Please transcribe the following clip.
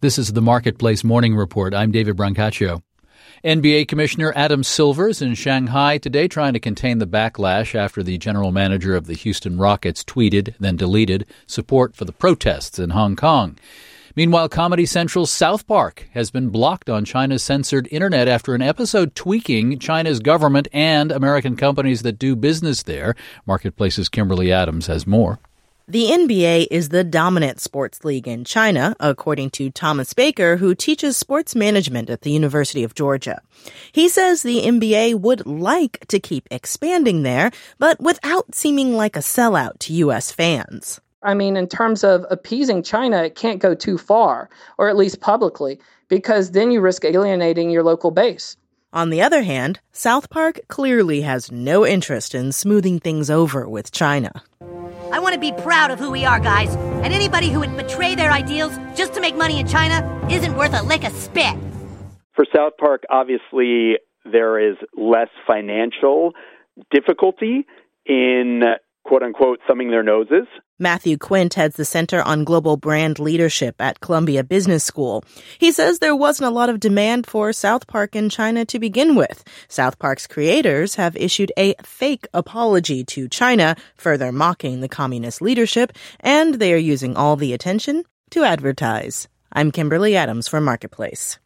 This is the Marketplace Morning Report. I'm David Brancaccio. NBA Commissioner Adam Silver is in Shanghai today trying to contain the backlash after the general manager of the Houston Rockets tweeted, then deleted, support for the protests in Hong Kong. Meanwhile, Comedy Central's South Park has been blocked on China's censored internet after an episode tweaking China's government and American companies that do business there. Marketplace's Kimberly Adams has more. The NBA is the dominant sports league in China, according to Thomas Baker, who teaches sports management at the University of Georgia. He says the NBA would like to keep expanding there, but without seeming like a sellout to U.S. fans. I mean, in terms of appeasing China, it can't go too far, or at least publicly, because then you risk alienating your local base. On the other hand, South Park clearly has no interest in smoothing things over with China. I want to be proud of who we are, guys. And anybody who would betray their ideals just to make money in China isn't worth a lick of spit. For South Park, obviously, there is less financial difficulty in, quote-unquote, thumbing their noses. Matthew Quint heads the Center on Global Brand Leadership at Columbia Business School. He says there wasn't a lot of demand for South Park in China to begin with. South Park's creators have issued a fake apology to China, further mocking the communist leadership, and they are using all the attention to advertise. I'm Kimberly Adams for Marketplace.